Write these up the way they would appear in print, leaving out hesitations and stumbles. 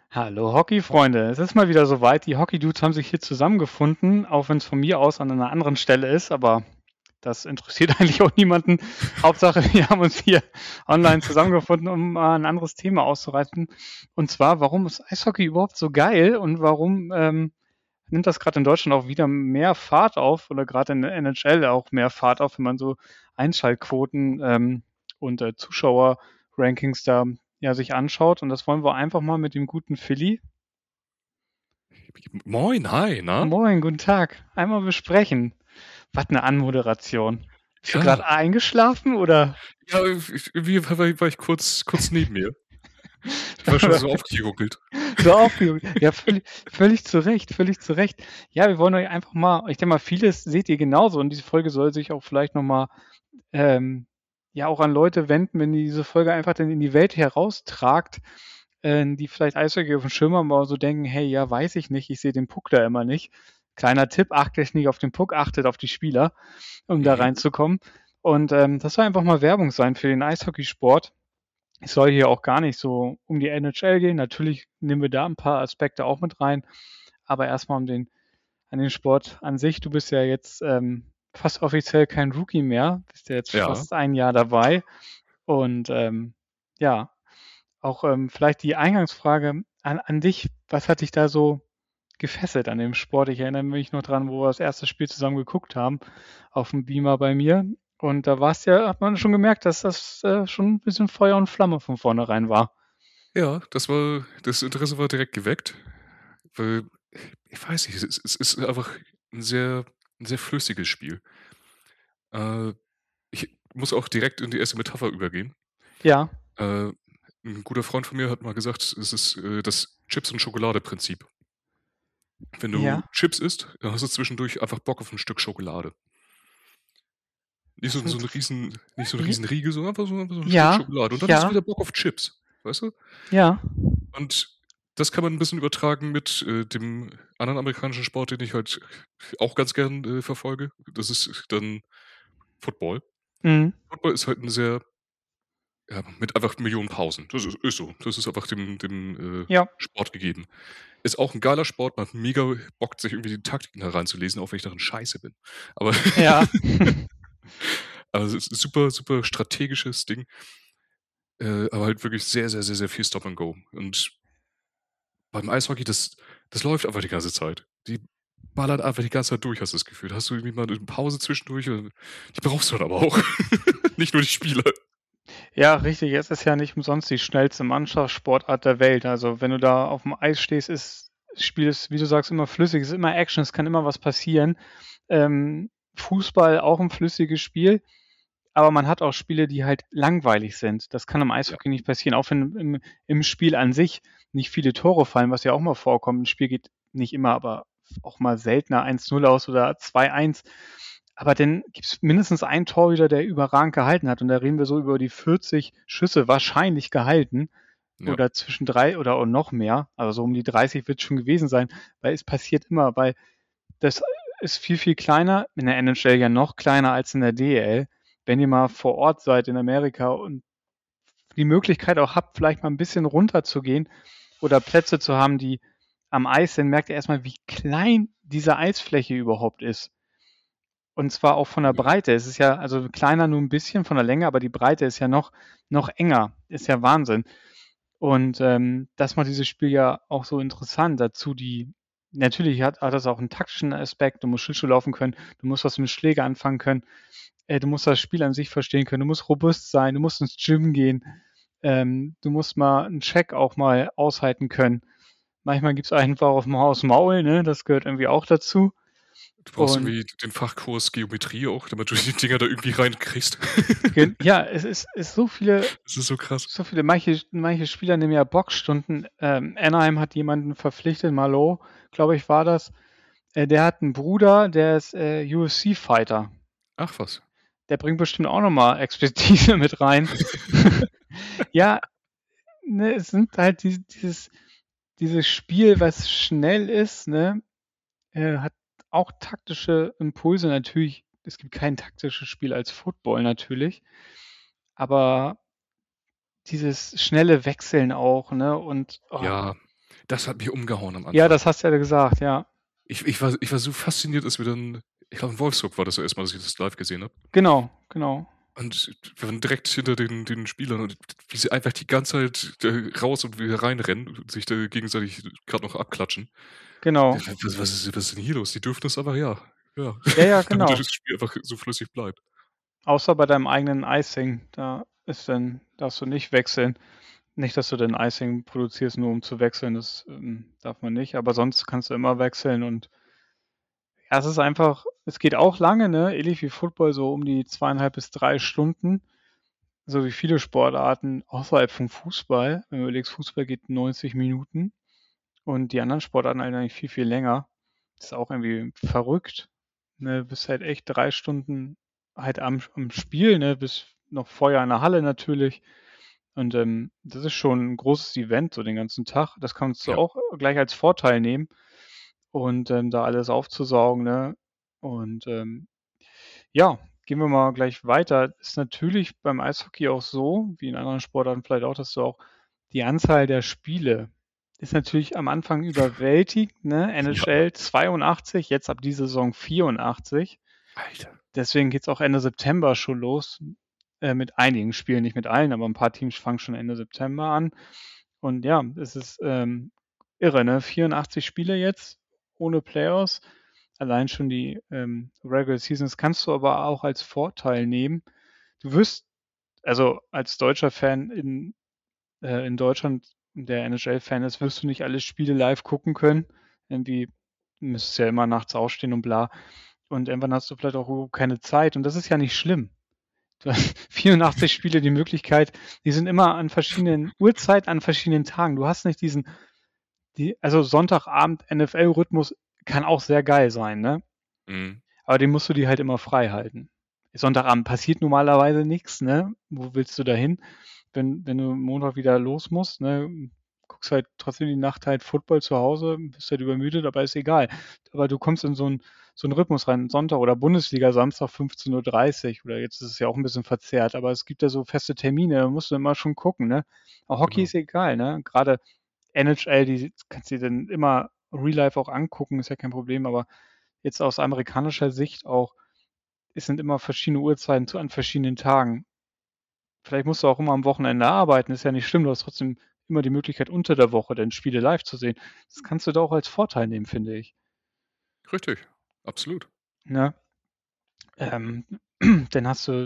Hallo Hockey-Freunde, es ist mal wieder soweit. Die Hockey-Dudes haben sich hier zusammengefunden, auch wenn es von mir aus an einer anderen Stelle ist, aber das interessiert eigentlich auch niemanden. Hauptsache, wir haben uns hier online zusammengefunden, um mal ein anderes Thema auszureißen. Und zwar, warum ist Eishockey überhaupt so geil und warum nimmt das gerade in Deutschland auch wieder mehr Fahrt auf oder gerade in der NHL auch mehr Fahrt auf, wenn man so Einschaltquoten und Zuschauer-Rankings da ja, sich anschaut. Und das wollen wir einfach mal mit dem guten Philly. Moin, hi, na? Moin, guten Tag. Einmal besprechen. Was eine Anmoderation. Bist du gerade Ja, eingeschlafen oder? ja, irgendwie war ich kurz neben mir. Ich war schon so aufgejuckelt. So aufgehoben. Ja, völlig zu Recht, völlig zu Recht. Ja, wir wollen euch einfach mal, ich denke mal, vieles seht ihr genauso und diese Folge soll sich auch vielleicht nochmal, ähm, ja, auch an Leute wenden, wenn ihr diese Folge einfach dann in die Welt heraustragt, die vielleicht Eishockey auf dem Schirm haben, aber so denken, hey, ja, weiß ich nicht, ich sehe den Puck da immer nicht. Kleiner Tipp, achtet nicht auf den Puck, achtet auf die Spieler, um da Mhm. reinzukommen. Und das soll einfach mal Werbung sein für den Eishockeysport. Es soll hier auch gar nicht so um die NHL gehen. Natürlich nehmen wir da ein paar Aspekte auch mit rein, aber erstmal an den Sport an sich. Du bist ja jetzt fast offiziell kein Rookie mehr, bist ja jetzt Ja, fast ein Jahr dabei. Und ja, auch vielleicht die Eingangsfrage an dich. Was hat dich da so gefesselt an dem Sport? Ich erinnere mich noch dran, wo wir das erste Spiel zusammen geguckt haben, auf dem Beamer bei mir. Und da war's ja, hat man schon gemerkt, dass das schon ein bisschen Feuer und Flamme von vornherein war. ja, das Interesse war direkt geweckt, weil ich weiß nicht, es ist einfach ein ein sehr flüssiges Spiel. Äh, Ich muss auch direkt in die erste Metapher übergehen. Ja, Äh, 'N guter Freund von mir hat mal gesagt, es ist, das Chips und Schokolade-Prinzip. Wenn du ja. Chips isst, dann hast du zwischendurch einfach Bock auf ein Stück Schokolade. Das sind, Nicht so 'n ja, Riesenriegel, sondern einfach so 'n Stück ja, Schokolade. Und dann hast du ja, wieder Bock auf Chips, weißt du? ja. Und das kann man 'n bisschen übertragen mit, dem anderen amerikanischen Sport, den ich halt auch ganz gern, verfolge. Das ist dann Football. Mhm. Football ist halt 'n sehr ja, mit einfach Millionen Pausen. Das ist so. Das ist einfach Ja, Sport gegeben. Ist auch 'n geiler Sport, man hat mega Bock, sich irgendwie die Taktiken da reinzulesen, auch wenn ich darin scheiße bin. Aber ja. also, es ist super, super strategisches Ding, aber halt wirklich sehr, sehr, sehr, sehr viel Stop and Go. Und beim Eishockey, das läuft einfach die ganze Zeit. Die ballern einfach die ganze Zeit durch, hast du das Gefühl. Da hast du irgendwie mal 'ne Pause zwischendurch und die brauchst du dann aber auch. Nicht nur die Spieler. Ja, richtig. Es ist ja nicht umsonst die schnellste Mannschaftssportart der Welt. Also, wenn du da auf dem Eis stehst, ist das Spiel ist, wie du sagst, immer flüssig. Es ist immer Action, es kann immer was passieren. Fußball auch ein flüssiges Spiel, aber man hat auch Spiele, die halt langweilig sind. Das kann im Ja, Eishockey nicht passieren, auch wenn im Spiel an sich nicht viele Tore fallen, was ja auch mal vorkommt. Ein Spiel geht nicht immer, aber auch mal seltener 1:0 aus oder 2:1. Aber dann gibt's mindestens einen Torhüter, der überragend gehalten hat. Und da reden wir so über die 40 Schüsse wahrscheinlich gehalten ja, oder zwischen 3 oder auch noch mehr. Also so um die 30 wird schon gewesen sein, weil es passiert immer, weil das ist viel, viel kleiner, in der NHL ja noch kleiner als in der DEL. Wenn ihr mal vor Ort seid in Amerika und die Möglichkeit auch habt, vielleicht mal ein bisschen runterzugehen oder Plätze zu haben, die am Eis sind, merkt ihr erstmal, wie klein diese Eisfläche überhaupt ist. Und zwar auch von der ja, Breite. Es ist ja also kleiner nur ein bisschen von der Länge, aber die Breite ist ja noch enger. Ist ja Wahnsinn. Und das macht dieses Spiel ja auch so interessant. Dazu die natürlich hat das auch einen taktischen Aspekt. Du musst Schlittschuh laufen können, du musst was mit Schläger anfangen können, du musst das Spiel an sich verstehen können, du musst robust sein, du musst ins Gym gehen, du musst mal einen Check auch mal aushalten können. Manchmal gibt's einfach aufs Maul, ne? Das gehört irgendwie auch dazu. du brauchst Und irgendwie den Fachkurs Geometrie auch, damit du die Dinger da irgendwie reinkriegst. ja, es ist Das ist so krass. so viele, manche Spieler nehmen ja Boxstunden. Anaheim hat jemanden verpflichtet, Malo, glaube ich, war das. Der hat einen Bruder, der ist UFC-Fighter. Ach was. Der bringt bestimmt auch nochmal Expertise mit rein. Ja, ne, es sind halt dieses Spiel, was schnell ist, ne, hat auch taktische Impulse. Natürlich, es gibt kein taktisches Spiel als Football natürlich, aber dieses schnelle Wechseln auch, ne? Und oh, Ja. Das hat mich umgehauen am Ja, Anfang. das hast du ja gesagt, ja. Ich war so fasziniert, als wir dann, ich glaube in Wolfsburg war das so erstmal, dass ich das live gesehen habe. Genau, genau. Und wir waren direkt hinter den Spielern und wie sie einfach die ganze Zeit raus und wieder reinrennen und sich da gegenseitig gerade noch abklatschen. Genau. Was ist denn hier los? Die dürfen das aber ja. Ja. Ja, ja, Damit genau. das Spiel einfach so flüssig bleibt. Außer bei deinem eigenen Icing, da darfst du nicht wechseln. Nicht, dass du den Icing produzierst, nur um zu wechseln, das darf man nicht, aber sonst kannst du immer wechseln und ja, es ist einfach, es geht auch lange, ne? Ähnlich wie Football, so um die 2,5 bis 3 Stunden, so wie viele Sportarten außerhalb vom Fußball. Wenn du überlegst, Fußball geht 90 Minuten und die anderen Sportarten halt eigentlich viel, viel länger. Das ist auch irgendwie verrückt. Ne? Bist halt echt 3 Stunden halt am Spiel, ne? Bist noch Feuer in der Halle natürlich. Und das ist schon ein großes Event, so den ganzen Tag. Das kannst du Ja. auch gleich als Vorteil nehmen und da alles aufzusaugen, ne? Und ja, gehen wir mal gleich weiter. Ist natürlich beim Eishockey auch so, wie in anderen Sportarten vielleicht auch, dass du auch die Anzahl der Spiele ist natürlich am Anfang überwältigend, ne? Ja. NHL 82, jetzt ab dieser Saison 84. Alter. Deswegen geht's auch Ende September schon los, mit einigen Spielen, nicht mit allen, aber ein paar Teams fangen schon Ende September an. Und ja, es ist irre, ne? 84 Spiele jetzt ohne Playoffs. Allein schon die Regular Seasons kannst du aber auch als Vorteil nehmen. Du wirst, also als deutscher Fan in Deutschland, der NHL-Fan ist, wirst du nicht alle Spiele live gucken können. Irgendwie müsstest du ja immer nachts aufstehen und bla. Und irgendwann hast du vielleicht auch überhaupt keine Zeit. Und das ist ja nicht schlimm. Du hast 84 Spiele, die Möglichkeit, die sind immer an verschiedenen Uhrzeiten, an verschiedenen Tagen. Du hast nicht also Sonntagabend NFL-Rhythmus kann auch sehr geil sein, ne? Mhm. Aber den musst du dir halt immer frei halten. Sonntagabend passiert normalerweise nichts, ne? Wo willst du da hin? Wenn du Montag wieder los musst, ne? Guckst halt trotzdem die Nacht halt Football zu Hause, bist halt übermüdet, aber ist egal. Aber du kommst in so einen Rhythmus rein. Sonntag oder Bundesliga, Samstag 15:30 Uhr oder jetzt ist es ja auch ein bisschen verzerrt, aber es gibt ja so feste Termine, da musst du immer schon gucken, ne? Aber Hockey Genau. ist egal, ne? Gerade NHL, die kannst du dir dann immer Real Life auch angucken, ist ja kein Problem, aber jetzt aus amerikanischer Sicht auch, es sind immer verschiedene Uhrzeiten an verschiedenen Tagen. Vielleicht musst du auch immer am Wochenende arbeiten, ist ja nicht schlimm, du hast trotzdem immer die Möglichkeit, unter der Woche dann Spiele live zu sehen. Das kannst du da auch als Vorteil nehmen, finde ich. Richtig. Absolut. Ne? Ähm, dann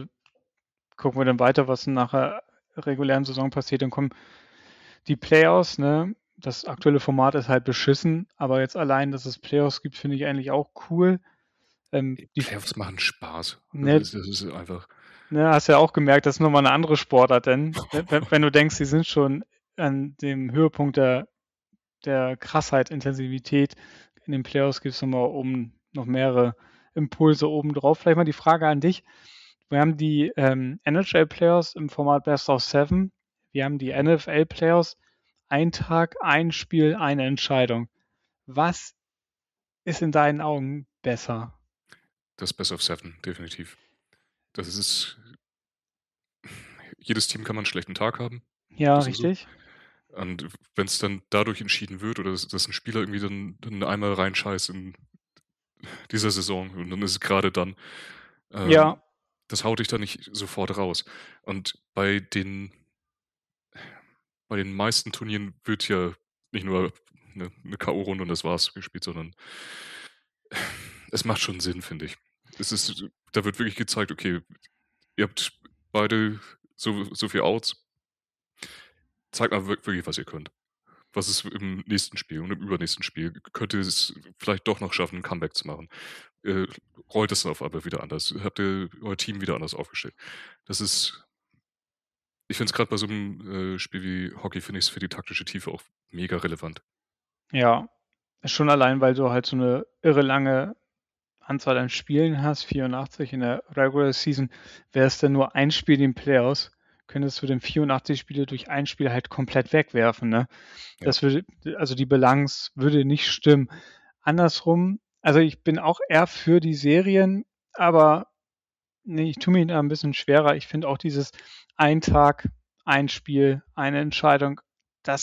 gucken wir dann weiter, was nach der regulären Saison passiert. Dann kommen die Playoffs, ne? Das aktuelle Format ist halt beschissen, aber jetzt allein, dass es Playoffs gibt, finde ich eigentlich auch cool. Die, Playoffs machen Spaß. Das ne, ist, das ist einfach. Ne, hast ja auch gemerkt, das ist nochmal eine andere Sportart, denn wenn du denkst, sie sind schon an dem Höhepunkt der Krassheit, Intensivität, in den Playoffs gibt es nochmal oben noch mehrere Impulse oben drauf. Vielleicht mal die Frage an dich. Wir haben die NHL-Playoffs im Format Best of Seven. Wir haben die Mhm. NFL-Playoffs. Ein Tag, ein Spiel, eine Entscheidung. Was ist in deinen Augen besser? Das Best of Seven, definitiv. Das ist. Jedes Team kann mal einen schlechten Tag haben. Ja, Das ist so. richtig? Und wenn es dann dadurch entschieden wird oder dass ein Spieler irgendwie dann einmal reinscheißt in dieser Saison und dann ist es gerade dann, Ja, ähm, das haut dich dann nicht sofort raus. Und bei den meisten Turnieren wird ja nicht nur 'ne K.O.-Runde und das war's gespielt, sondern es macht schon Sinn, finde ich. Da wird wirklich gezeigt: „Okay, ihr habt beide so viel Outs. Zeigt mal wirklich, was ihr könnt.“ Was ist im nächsten Spiel und im übernächsten Spiel? Könnt ihr es vielleicht doch noch schaffen, 'n Comeback zu machen? Äh, rollt es dann auf einmal wieder anders? Habt ihr euer Team wieder anders aufgestellt? Das ist Ich finde es grad bei so 'nem, Spiel wie Hockey finde ich's für die taktische Tiefe auch mega relevant. ja. Schon allein, weil du halt so eine irre lange Anzahl an Spielen hast, 84 in der Regular Season. Wäre es denn nur ein Spiel in den Playoffs, könntest du dann 84 Spiele durch ein Spiel halt komplett wegwerfen, ne? Ja. Also die Balance würde nicht stimmen. Andersrum, also ich bin auch eher für die Serien, aber ne, ich tue mir da ein bisschen schwerer. Ich finde auch dieses ein Tag, ein Spiel, eine Entscheidung, das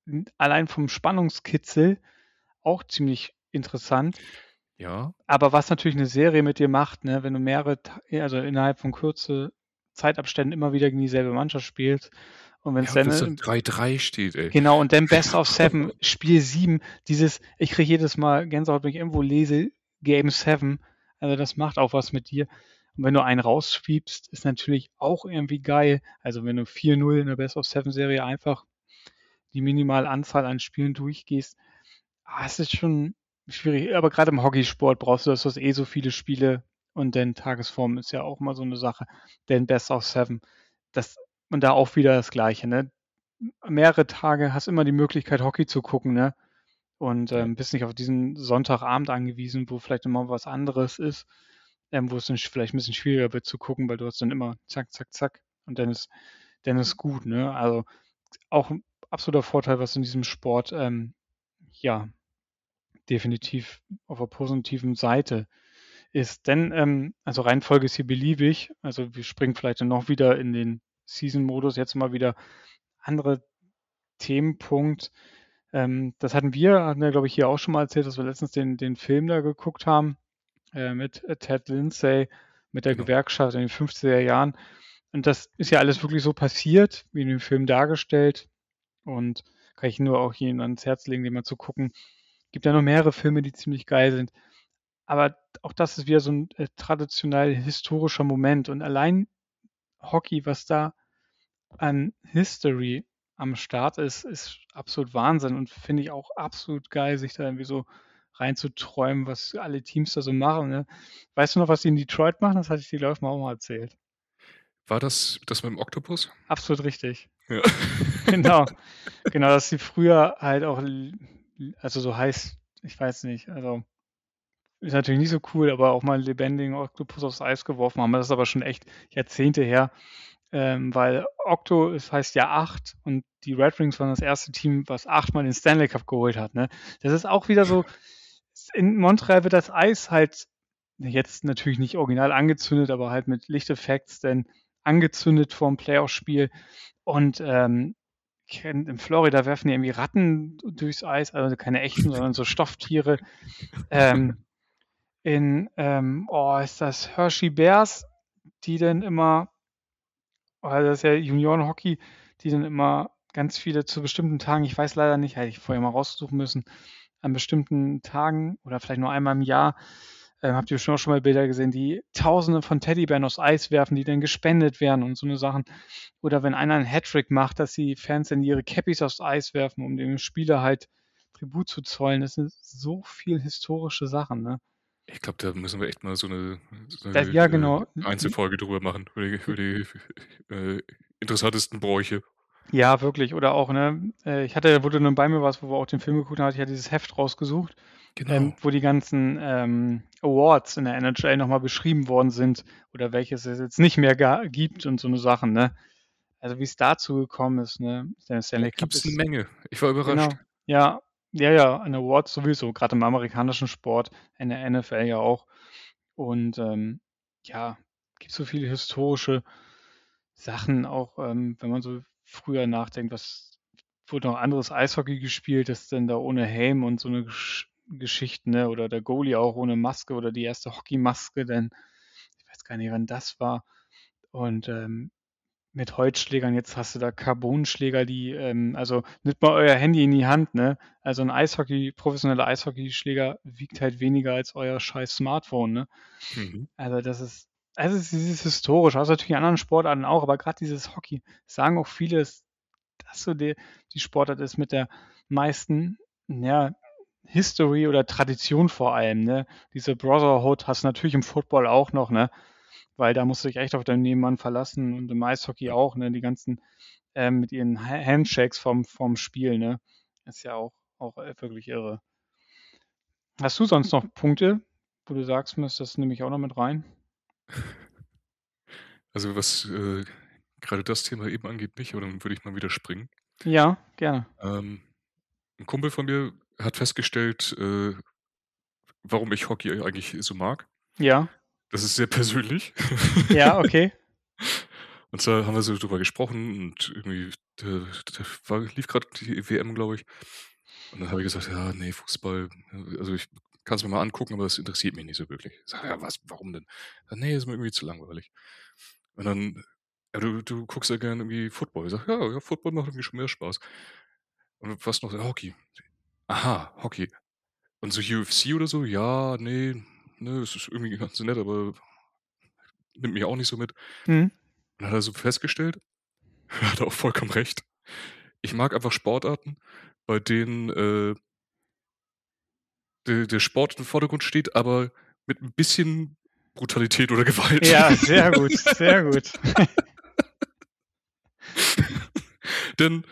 allein vom Spannungskitzel auch ziemlich interessant. Ja. Aber was natürlich 'ne Serie mit dir macht, ne, wenn du mehrere Ta also innerhalb von kurze Zeitabständen immer wieder gegen dieselbe Mannschaft spielst und wenn's Ja, und dann, wenn's dann 3-3 steht, ey. genau, und dann Best of 7, Spiel 7, dieses ich kriege jedes Mal Gänsehaut, wenn ich irgendwo lese, Game 7. Also, das macht auch was mit dir. Und wenn du einen raussweepst, ist natürlich auch irgendwie geil. Also, wenn du 4:0 in der Best of 7 Serie einfach die Minimalanzahl an Spielen durchgehst, es ist schon schwierig. Aber grade im Hockeysport brauchst du das, du hast so viele Spiele und dann Tagesform ist ja auch immer so 'ne Sache. Denn Best of 7, das und da auch wieder das Gleiche, ne? Mehrere Tage hast immer die Möglichkeit, Hockey zu gucken, ne? Und, Ja. bist nicht auf diesen Sonntagabend angewiesen, wo vielleicht noch mal was anderes ist, wo es dann vielleicht 'n bisschen schwieriger wird zu gucken, weil du hast dann immer zack, zack, zack und dann ist gut, ne? Also, auch 'n absoluter Vorteil, was in diesem Sport, ja, definitiv auf der positiven Seite ist. Denn, also Reihenfolge ist hier beliebig. Also, wir springen vielleicht dann noch wieder in den Season-Modus. Jetzt mal wieder andere Themenpunkt. Das hatten wir, glaube ich, hier auch schon mal erzählt, dass wir letztens den Film da geguckt haben, mit, Ted Lindsay, mit der Genau. Gewerkschaft in den 50er Jahren. Und das ist ja alles wirklich so passiert, wie in dem Film dargestellt. Und kann ich nur auch jedem ans Herz legen, den mal zu gucken. Gibt ja noch mehrere Filme, die ziemlich geil sind. Aber auch das ist wieder so 'n, traditionell historischer Moment und allein Hockey, was da an History am Start ist, ist absolut Wahnsinn und finde ich auch absolut geil, sich da irgendwie so reinzuträumen, was alle Teams da so machen, ne? Weißt du noch, was die in Detroit machen? Das hatte ich dir, glaube ich, mal auch mal erzählt. War das mit dem Oktopus? Absolut richtig. Ja. Genau. Genau, dass sie früher halt auch also so heiß ich weiß nicht, also ist natürlich nicht so cool, aber auch mal 'n lebendigen Oktopus aufs Eis geworfen haben. Das ist aber schon echt Jahrzehnte her, weil Okto, es heißt ja 8 und die Red Wings waren das erste Team, was 8-mal den Stanley Cup geholt hat, ne? Das ist auch wieder so in Montreal wird das Eis halt jetzt natürlich nicht original angezündet, aber halt mit Lichteffekts dann angezündet vorm Playoff-Spiel und, in Florida werfen die irgendwie Ratten durchs Eis, also keine echten, sondern so Stofftiere. Ähm, ist das Hershey Bears, die dann immer das ist ja Juniorenhockey, die dann immer ganz viele zu bestimmten Tagen, ich weiß leider nicht, hätte ich vorher mal raussuchen müssen, an bestimmten Tagen oder vielleicht nur einmal im Jahr, habt ihr bestimmt auch schon mal Bilder gesehen, die Tausende von Teddybären aufs Eis werfen, die dann gespendet werden und so 'ne Sachen. Oder wenn einer 'n Hattrick macht, dass die Fans dann ihre Cappies aufs Eis werfen, um dem Spieler halt Tribut zu zollen. Das sind so viel historische Sachen, ne? Ich glaube, da müssen wir echt mal so Da 'ne, ja, genau. Einzelfolge drüber machen, über die, interessantesten Bräuche. Ja, wirklich. Oder auch, ne, ich hatte wo du dann bei mir warst, wo wir auch den Film geguckt haben, hatte ich ja dieses Heft rausgesucht, Genau. wo die ganzen, Awards in der NHL noch mal beschrieben worden sind oder welches es jetzt nicht mehr gibt und so 'ne Sachen, ne? Also, wie's dazu gekommen ist, ne? Der Da Stanley Cup gibt's 'ne ist Menge. Ich war überrascht. genau. Ja. Ja, ja, an Awards sowieso, grad im amerikanischen Sport, in der NFL ja auch. Und, ja, gibt so viele historische Sachen auch, wenn man so früher nachdenkt, was wurde noch anderes Eishockey gespielt, das denn da ohne Helm und so 'ne Geschichten, ne? Oder der Goalie auch ohne Maske oder die erste Hockeymaske, denn ich weiß gar nicht, wann das war. Und, mit Holzschlägern, jetzt hast du da Carbonschläger, die, also nehmt mal euer Handy in die Hand, ne? Also 'n professioneller Eishockeyschläger wiegt halt weniger als euer scheiß Smartphone, ne? Mhm. Also, es ist dieses Historische, hast du natürlich in anderen Sportarten auch, aber grad dieses Hockey, sagen auch viele, dass das so die Sportart ist mit der meisten, ja, History oder Tradition vor allem, ne? Diese Brotherhood hast du natürlich im Football auch noch, ne? Weil da musst du dich echt auf deinen Nebenmann verlassen und im Eishockey Ja. auch, ne? Die ganzen, mit ihren Handshakes vorm Spiel, ne? Ist ja auch, wirklich irre. Hast du sonst noch Punkte, wo du sagst: „Mies, das nehme ich auch noch mit rein?“ Also, was, grade das Thema eben angeht, nicht, aber dann würde ich mal wieder springen. Ja, gerne. Ähm, 'N Kumpel von mir hat festgestellt, warum ich Hockey eigentlich so mag. Ja. Das ist sehr persönlich. Ja, okay. Und zwar haben wir so drüber gesprochen und irgendwie lief gerade die WM, glaube ich. Und dann habe ich gesagt: „Ja, nee, Fußball, also ich kann es mir mal angucken, aber das interessiert mich nicht so wirklich.“ Ich sage: „Ja, was, warum denn?“ „Nee, ist mir irgendwie zu langweilig.“ Und dann: „Ja, du guckst ja gerne irgendwie Football.“ Ich sage: „Ja, ja, Football macht irgendwie schon mehr Spaß.“ „Und was noch?“ „Ja, Hockey.“ „Aha, Hockey. Und so UFC oder so? Ja, nee, ne, es ist irgendwie ganz nett, aber nimmt mich auch nicht so mit.“ Mhm. Und dann hat er so festgestellt, er hat auch vollkommen recht. Ich mag einfach Sportarten, bei denen, der Sport im Vordergrund steht, aber mit 'n bisschen Brutalität oder Gewalt. Ja, sehr gut, sehr gut. Denn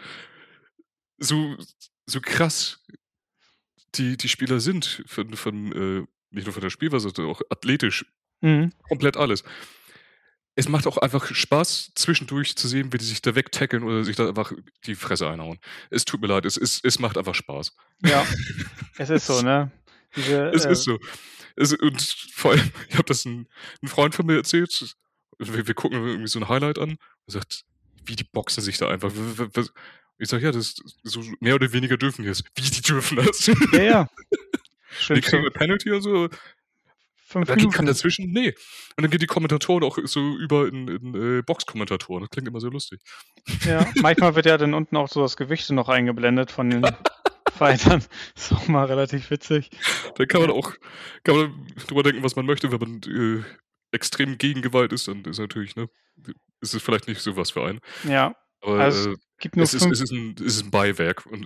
so so krass die Spieler sind nicht nur von der Spielweise, sondern auch athletisch, Mhm. komplett alles. Es macht auch einfach Spaß, zwischendurch zu sehen, wie die sich da wegtackeln oder sich da einfach die Fresse einhauen. Es tut mir leid, es macht einfach Spaß. Ja, es ist so, Es ne? Diese, es ist so. Und vor allem, ich habe das 'n Freund von mir erzählt. Wir gucken irgendwie so 'n Highlight an. Er sagt: „Wie, die boxen sich da einfach. W w was?“ Ich sage: „Ja, das so mehr oder weniger dürfen die das.“ „Wie, die dürfen das?“ ja, ja, Die schlimmste kriegen 'ne Penalty und so. 5 Da geht keiner Minuten. dazwischen. Ne. Und dann gehen die Kommentatoren auch so über in Boxkommentatoren. Das klingt immer so lustig. Ja, manchmal wird ja dann unten auch so das Gewicht noch eingeblendet von den Fightern. Ist auch mal relativ witzig. Da Ja, kann man drüber denken, was man möchte. Wenn man, extrem gegen Gewalt ist, dann ist natürlich, ne, ist es vielleicht nicht so was für einen. ja. Aber, Also, es gibt nur 5. es ist 'n Beiwerk und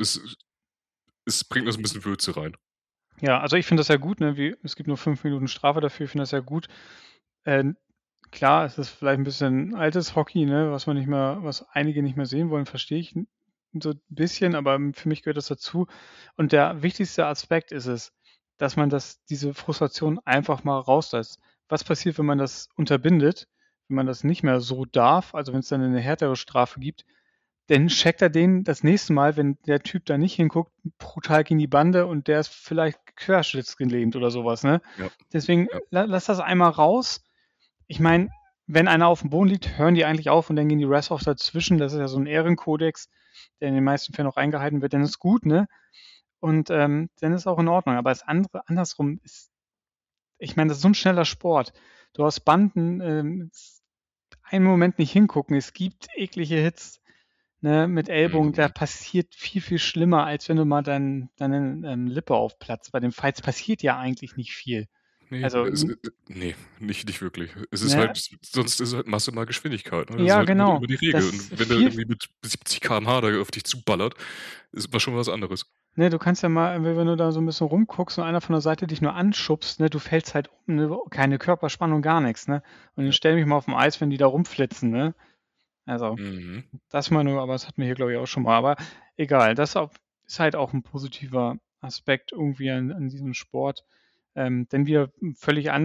es bringt noch so 'n bisschen Würze rein. Ja, also ich finde das ja gut, ne, wie es gibt nur 5 Minuten Strafe dafür, ich finde das ja gut. Ähm, klar, es ist vielleicht 'n bisschen altes Hockey, ne, was einige nicht mehr sehen wollen, verstehe ich so 'n bisschen, aber für mich gehört das dazu. Und der wichtigste Aspekt ist es, dass man diese Frustration einfach mal rauslässt. Was passiert, wenn man das unterbindet, wenn man das nicht mehr so darf, also wenn's dann 'ne härtere Strafe gibt? Dann checkt er den das nächste Mal, wenn der Typ da nicht hinguckt, brutal gegen die Bande und der ist vielleicht querschnittsgelähmt oder so was, ne? Ja, Deswegen ja. lass das einmal raus. Ich meine, wenn einer aufm Boden liegt, hören die eigentlich auf und dann gehen die Refs auch dazwischen. Das ist ja so 'n Ehrenkodex, der in den meisten Fällen auch eingehalten wird, dann ist gut, ne? Und, dann ist auch in Ordnung. Aber das andere andersrum ist, ich meine, das ist so 'n schneller Sport. Du hast Banden, einen Moment nicht hingucken. Es gibt eklige Hits, ne, mit Ellbogen, da Mhm. passiert viel, viel schlimmer, als wenn du mal deine, Lippe aufplatzt. Bei den Fights passiert ja eigentlich nicht viel. Ne, Also, ne, nicht wirklich. Es ist ne, halt, sonst ist es halt Masse mal Geschwindigkeit, ne? Das ist ja, halt genau. immer die Regel. Das ist Und wenn der viel, irgendwie mit 70 km/h da auf dich zuballert, ist immer schon was anderes. ne, du kannst ja mal, wenn du da so 'n bisschen rumguckst und einer von der Seite dich nur anschubst, ne, du fällst halt um, ne, keine Körperspannung, gar nix, ne? Und dann Ja. stell mich mal aufm Eis, wenn die da rumflitzen, ne? Also, Mhm. das mal nur, aber das hatten wir hier, glaube ich, auch schon mal. Aber egal, das ist halt auch 'n positiver Aspekt irgendwie an diesem Sport. Dann wieder 'n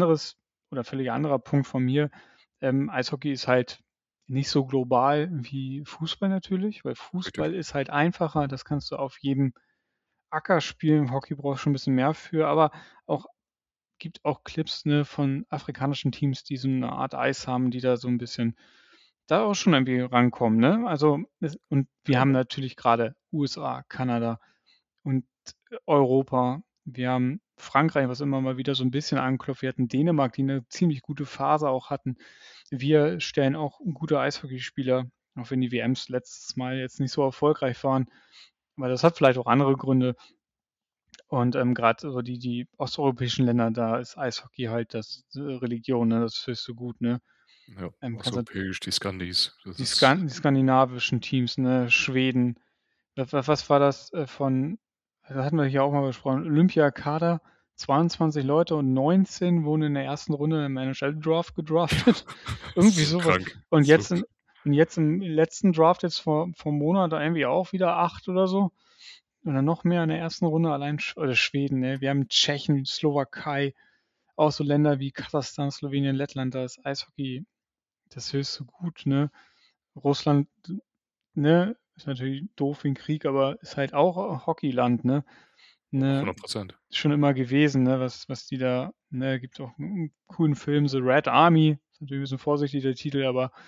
völlig anderer Punkt von mir. Eishockey ist halt nicht so global wie Fußball natürlich, weil Richtig. Fußball ist halt einfacher, das kannst du auf jedem Acker spielen. Hockey brauchst schon 'n bisschen mehr für, aber auch gibt auch Clips, ne, von afrikanischen Teams, die so 'ne Art Eis haben, die da so 'n bisschen da auch schon irgendwie rankommen, ne? Also, und wir haben Genau. natürlich grade USA, Kanada und Europa. Wir haben Frankreich, was immer mal wieder so 'n bisschen anklopft. Wir hatten Dänemark, die 'ne ziemlich gute Phase auch hatten. Wir stellen auch gute Eishockeyspieler, auch wenn die WMs letztes Mal jetzt nicht so erfolgreich waren. Aber das hat vielleicht auch andere Gründe. Und, grad so die osteuropäischen Länder, da ist Eishockey halt das Religion, ne, das höchste Gut, ne? Ja, Kannst du osteuropäisch, die Skandis. Das die ist skandinavischen Teams, ne, Schweden. Was war das, da hatten wir hier auch mal besprochen, Olympiakader, 22 Leute und 19 wurden in der ersten Runde im NHL-Draft gedraftet. das Irgendwie ist so so was. krank. Und So jetzt im letzten Draft jetzt vor Monat da irgendwie auch wieder 8 oder so. Oder noch mehr in der ersten Runde, allein oder Schweden, ne? Wir haben Tschechen, Slowakei, auch so Länder wie Kasachstan, Slowenien, Lettland, da ist Eishockey das höchste Gut, ne? Russland, ne, ist natürlich doof wegen Krieg, aber ist halt auch Hockeyland, ne? Ne, 100%. schon immer gewesen, ne, was die da, ne, gibt auch 'n coolen Film, The Red Army, ist natürlich 'n bisschen vorsichtig der Titel, aber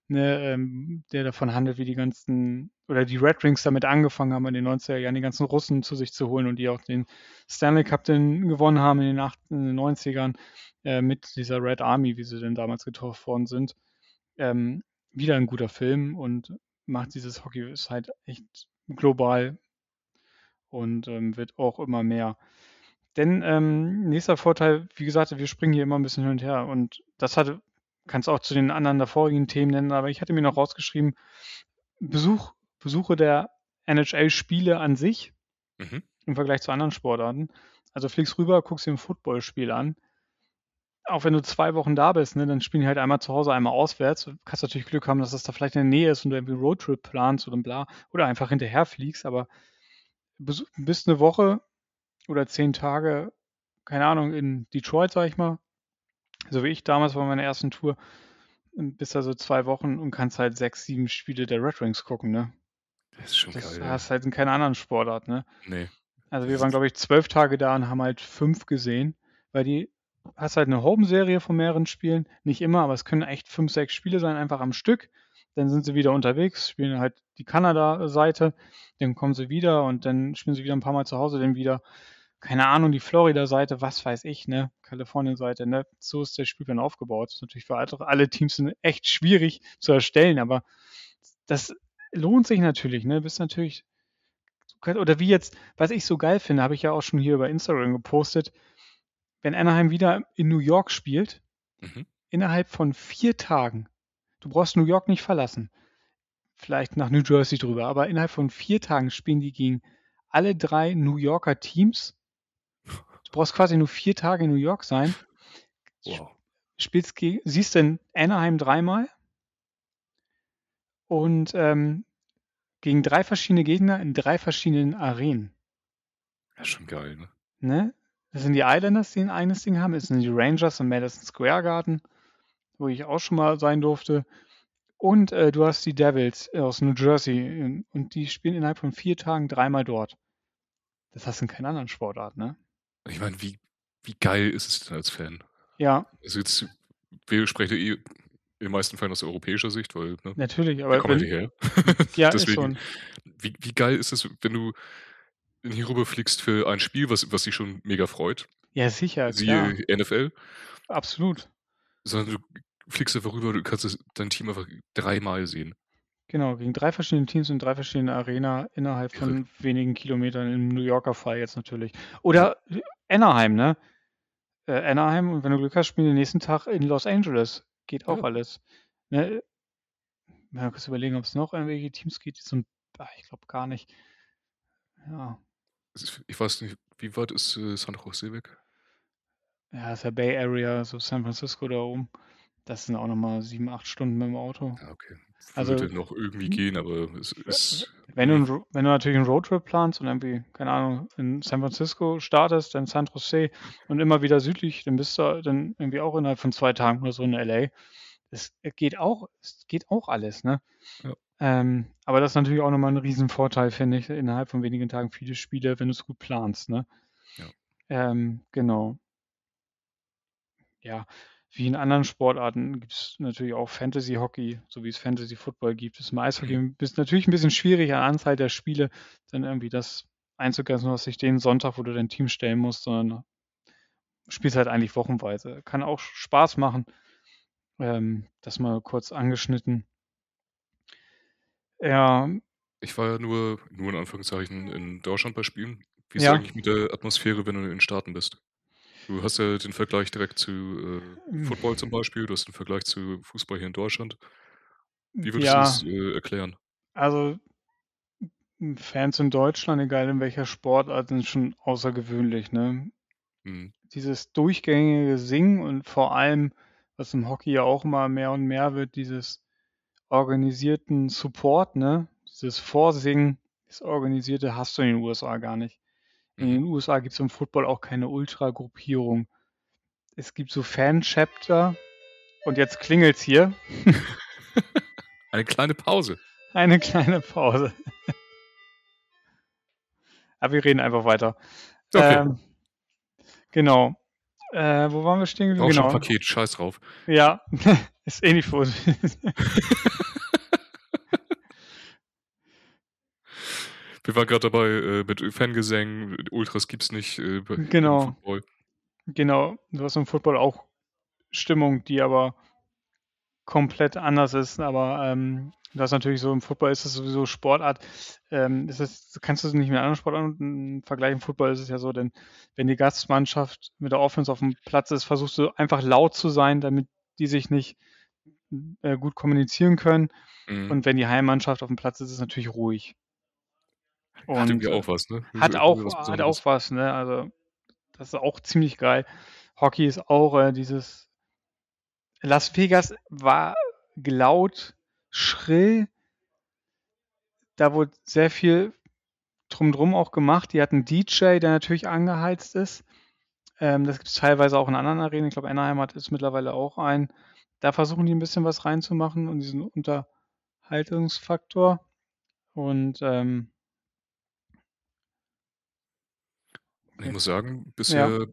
ne, der davon handelt, wie die ganzen, oder die Red Wings damit angefangen haben, in den 90er Jahren die ganzen Russen zu sich zu holen und die auch den Stanley Cup dann gewonnen haben in den 90ern mit dieser Red Army, wie sie denn damals getauft worden sind. Wieder ein guter Film und macht dieses Hockey ist halt echt global und wird auch immer mehr. Denn nächster Vorteil, wie gesagt, wir springen hier immer ein bisschen hin und her und das hatte, kannst auch zu den anderen davorigen Themen nennen, aber ich hatte mir noch rausgeschrieben, Besuche der NHL-Spiele an sich Mhm. im Vergleich zu anderen Sportarten. Also fliegst rüber, guckst dir ein Footballspiel an. Auch wenn du 2 Wochen da bist, ne, dann spielen die halt einmal zu Hause, einmal auswärts. Du kannst natürlich Glück haben, dass das da vielleicht in der Nähe ist und du irgendwie einen Roadtrip planst oder bla oder einfach hinterher fliegst, aber bist eine Woche oder 10 Tage, keine Ahnung, in Detroit, sag ich mal, so wie ich damals bei meiner ersten Tour, bist da so 2 Wochen und kannst halt 6, 7 Spiele der Red Wings gucken, ne? Das ist schon Das geil, ey. hast halt in keiner anderen Sportart, ne? Nee. Also wir waren, glaube ich, 12 Tage da und haben halt 5 gesehen, weil die hast halt eine Home-Serie von mehreren Spielen. Nicht immer, aber es können echt 5, 6 Spiele sein, einfach am Stück. Dann sind sie wieder unterwegs, spielen halt die Kanada-Seite, dann kommen sie wieder und dann spielen sie wieder ein paar Mal zu Hause, dann wieder, keine Ahnung, die Florida-Seite, was weiß ich, ne? Kalifornien-Seite, ne? So ist der Spielplan aufgebaut. Das ist natürlich für alle Teams echt schwierig zu erstellen, aber das lohnt sich natürlich, ne? Bist natürlich oder wie jetzt, was ich so geil finde, habe ich ja auch schon hier über Instagram gepostet, wenn Anaheim wieder in New York spielt, Mhm. innerhalb von 4 Tagen, du brauchst New York nicht verlassen, vielleicht nach New Jersey drüber, aber innerhalb von 4 Tagen spielen die gegen alle 3 New Yorker Teams. Du brauchst quasi nur 4 Tage in New York sein, Wow. siehst denn Anaheim 3-mal und gegen 3 verschiedene Gegner in 3 verschiedenen Arenen. Ja, schon geil, ne? Ne? Das sind die Islanders, die ein eigenes Ding haben. Es sind die Rangers im Madison Square Garden, wo ich auch schon mal sein durfte. Und du hast die Devils aus New Jersey und die spielen innerhalb von 4 Tagen 3-mal dort. Das hast du in keiner anderen Sportart, ne? Ich meine, wie geil ist es denn als Fan? Ja, Also jetzt, wir sprechen ja in den meisten Fällen aus europäischer Sicht, weil, ne, natürlich, wir aber kommen ja wenn, hierher. ja, ist so Deswegen, ein, wie geil ist es, wenn du hier rüberfliegst für ein Spiel, was dich schon mega freut, ja sicher, klar, siehe NFL, absolut. sondern du fliegst einfach rüber, du kannst dein Team einfach 3-mal sehen. Genau, gegen 3 verschiedene Teams in 3 verschiedenen Arena innerhalb Irre. von wenigen Kilometern, im New Yorker Fall jetzt natürlich. Ja, Oder Anaheim, ne? Anaheim und wenn du Glück hast, spielen den nächsten Tag in Los Angeles. Geht auch ja. alles. Ne? Mal kurz überlegen, ob es noch irgendwelche Teams gibt, die ich glaube gar nicht. Ja. Ich weiß nicht, wie weit ist San Jose weg? Ja, ist ja Bay Area, so San Francisco da oben. Das sind auch nochmal 7, 8 Stunden mit dem Auto. Ja, okay. Also, Würde noch irgendwie gehen, aber es ist. wenn du natürlich einen Roadtrip planst und irgendwie, keine Ahnung, in San Francisco startest, dann San Jose und immer wieder südlich, dann bist du dann irgendwie auch innerhalb von 2 Tagen oder so in LA. Es geht auch alles, ne? Ja. Aber das ist natürlich auch nochmal ein Riesenvorteil, finde ich, innerhalb von wenigen Tagen viele Spiele, wenn du es gut planst, ne? Ja. Genau. Ja, wie in anderen Sportarten gibt es natürlich auch Fantasy-Hockey, so wie es Fantasy-Football gibt. Ist im Mhm. Eishockey ist natürlich ein bisschen schwierig an Anzahl der Spiele, dann irgendwie das einzugrenzen, was sich den Sonntag, wo du dein Team stellen musst, sondern spielst halt eigentlich wochenweise. Kann auch Spaß machen. Das mal kurz angeschnitten. Ja, Ich war ja nur in Anführungszeichen in Deutschland bei Spielen. Wie ist es ja. eigentlich mit der Atmosphäre, wenn du in den Staaten bist? Du hast ja den Vergleich direkt zu Football zum Beispiel, du hast den Vergleich zu Fußball hier in Deutschland. Wie würdest du das Ja, erklären? also Fans in Deutschland, egal in welcher Sportart, sind schon außergewöhnlich, ne? Mhm. Dieses durchgängige Singen und vor allem, was im Hockey ja auch immer mehr und mehr wird, dieses organisierten Support, ne? Dieses Vorsingen, das Organisierte hast du in den USA gar nicht. In Mhm. den USA gibt es im Football auch keine Ultragruppierung. Es gibt so Fan-Chapter und jetzt klingelt's hier. Eine kleine Pause. Eine kleine Pause. Aber wir reden einfach weiter. Okay. Ähm, genau. Wo waren wir stehen geblieben? Auch schon Genau. Paket, scheiß drauf. Ja. Ist eh nicht vor. Wir waren gerade dabei mit Fangesängen, Ultras gibt's nicht im Genau, Football. genau. Du hast im Football auch Stimmung, die aber komplett anders ist, aber das natürlich so im Football ist es sowieso Sportart. Kannst du es nicht mit anderen Sportarten vergleichen? Im Football ist es ja so, denn wenn die Gastmannschaft mit der Offense auf dem Platz ist, versuchst du einfach laut zu sein, damit die sich nicht gut kommunizieren können. Mhm. Und wenn die Heimmannschaft auf dem Platz ist, ist es natürlich ruhig. Hat Und irgendwie auch was, ne? hat Irgendwie auch, was hat auch Besonderes. was, ne? Also das ist auch ziemlich geil. Hockey ist auch dieses Las Vegas war laut, schrill, da wurde sehr viel drumherum auch gemacht. Die hatten 'n DJ, der natürlich angeheizt ist. Das gibt es teilweise auch in anderen Arenen. Ich glaube, Anaheim hat es mittlerweile auch einen. Da versuchen die ein bisschen was reinzumachen und diesen Unterhaltungsfaktor. Und Ich muss sagen, ja, bisher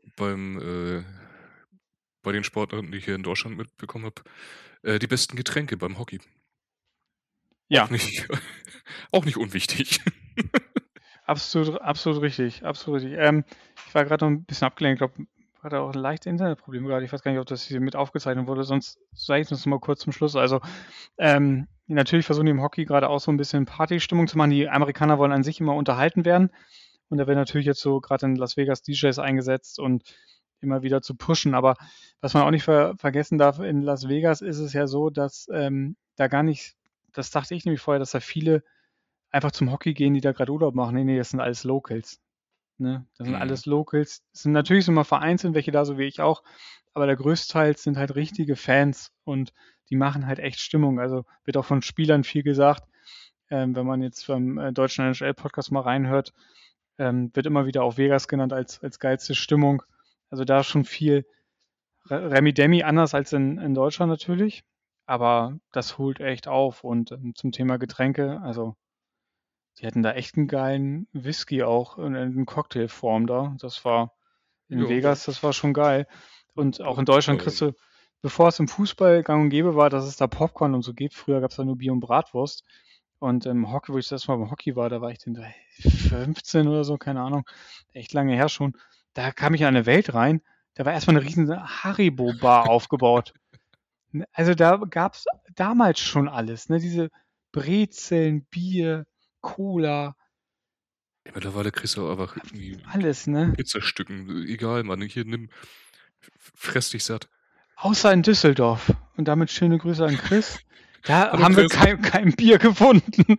bei den Sportarten, die ich hier in Deutschland mitbekommen habe, die besten Getränke beim Hockey. Auch ja, nicht auch nicht unwichtig. absolut, absolut richtig, absolut richtig. Ich war gerade noch ein bisschen abgelenkt. Ich glaube, hatte auch leichte Internetprobleme gerade. Ich weiß gar nicht, ob das hier mit aufgezeichnet wurde. Sonst sage ich das noch mal kurz zum Schluss. Also natürlich versuchen die im Hockey gerade auch so ein bisschen Partystimmung zu machen. Die Amerikaner wollen an sich immer unterhalten werden. Und da werden natürlich jetzt so gerade in Las Vegas DJs eingesetzt und immer wieder zu pushen. Aber was man auch nicht vergessen darf, in Las Vegas ist es ja so, dass da gar nicht, das dachte ich nämlich vorher, dass da viele einfach zum Hockey gehen, die da gerade Urlaub machen. Nee, nee, das sind alles Locals. Ne? Das sind Mhm. alles Locals. Es sind natürlich so mal vereinzelt welche da, so wie ich auch, aber der Größteil sind halt richtige Fans und die machen halt echt Stimmung. Also wird auch von Spielern viel gesagt. Wenn man jetzt beim deutschen NHL-Podcast mal reinhört, wird immer wieder auch Vegas genannt als geilste Stimmung. Also da schon viel Remi Demi anders als in Deutschland natürlich. Aber das holt echt auf. Und zum Thema Getränke, also die hatten da echt einen geilen Whisky auch in Cocktailform da. Das war in Ja, Vegas, das war schon geil. Und auch doch in nicht Deutschland schlecht. bevor es im Fußball gang und gäbe war, dass es da Popcorn und so gibt. Früher gab es da nur Bier und Bratwurst. Und im Hockey, wo ich das erste Mal beim Hockey war, da war ich dann 15 oder so, keine Ahnung, echt lange her schon. Da kam ich in eine Welt rein, da war erstmal eine riesen Haribo-Bar aufgebaut. Also da gab es damals schon alles, ne? Diese Brezeln, Bier, Cola, Ja, mittlerweile kriegst du einfach irgendwie alles, ne? Pizzastücken. Egal, Mann, hier nimm fress dich satt. Außer in Düsseldorf. Und damit schöne Grüße an Chris. Da Hallo haben wir Chris. kein Bier gefunden.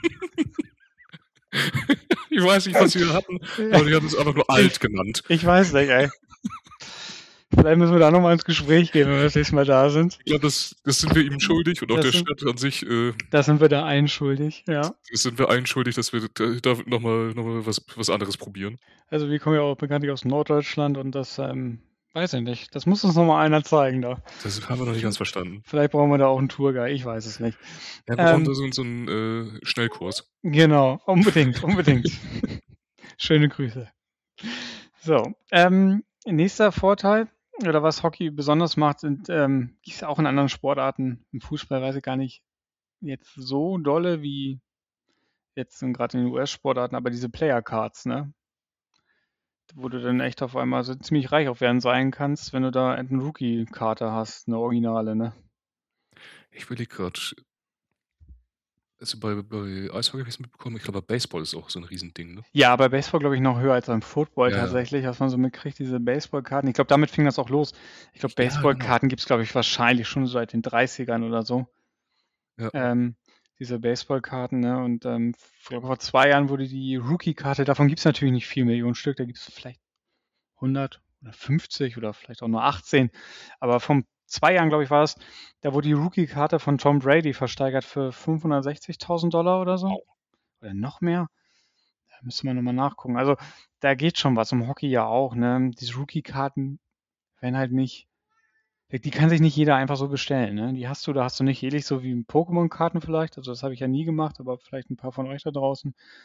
Ich weiß nicht, was wir hatten, aber die haben es einfach nur alt genannt. Ich weiß nicht, ey. Vielleicht müssen wir da nochmal ins Gespräch gehen, wenn wir das nächste Mal da sind. Ja, das sind wir ihm schuldig und auch der sind, Stadt an sich, da sind wir da allen schuldig, ja. das sind wir allen schuldig, dass wir da noch mal was anderes probieren. Also wir kommen ja auch bekanntlich aus Norddeutschland und das, weiß ich nicht. Das muss uns nochmal einer zeigen da. Das haben wir noch nicht ganz verstanden. Vielleicht brauchen wir da auch einen Tourguide, ich weiß es nicht. Ja, wir brauchen da so 'n Schnellkurs. Genau, unbedingt, unbedingt. Schöne Grüße. So, nächster Vorteil oder was Hockey besonders macht, sind, gibt's auch in anderen Sportarten. Im Fußball weiß ich gar nicht jetzt so dolle wie jetzt gerade in den US-Sportarten, aber diese Player Cards, ne? Wo du dann echt auf einmal so ziemlich reich auf werden sein kannst, wenn du da eine Rookie-Karte hast, eine Originale, ne? Ich überlege grad, also bei Eishockey habe ich's mitbekommen, ich glaube, bei Baseball ist auch so 'n Riesending, ne? Ja, bei Baseball glaube ich noch höher als beim Football Ja, ja. tatsächlich, dass man so mitkriegt, diese Baseballkarten. Ich glaube, damit fing das auch los. Ich glaube, Ja, genau. Baseballkarten gibt's, glaube ich, wahrscheinlich schon seit den 30ern oder so. Ja. Diese Baseballkarten, ne? Und vor 2 Jahren wurde die Rookie-Karte, davon gibt's natürlich nicht 4 Millionen Stück, da gibt's vielleicht 100 oder 50 oder vielleicht auch nur 18. Aber vor 2 Jahren, glaube ich, war es, da wurde die Rookie-Karte von Tom Brady versteigert für $560.000 oder so. Oder noch mehr. Da müsste man nochmal nachgucken. Also da geht schon was, im Hockey ja auch, ne? Diese Rookie-Karten werden halt nicht, die kann sich nicht jeder einfach so bestellen, ne? Die hast du, da hast du nicht ähnlich so wie Pokémon-Karten vielleicht. Also das habe ich ja nie gemacht, aber vielleicht ein paar von euch da draußen.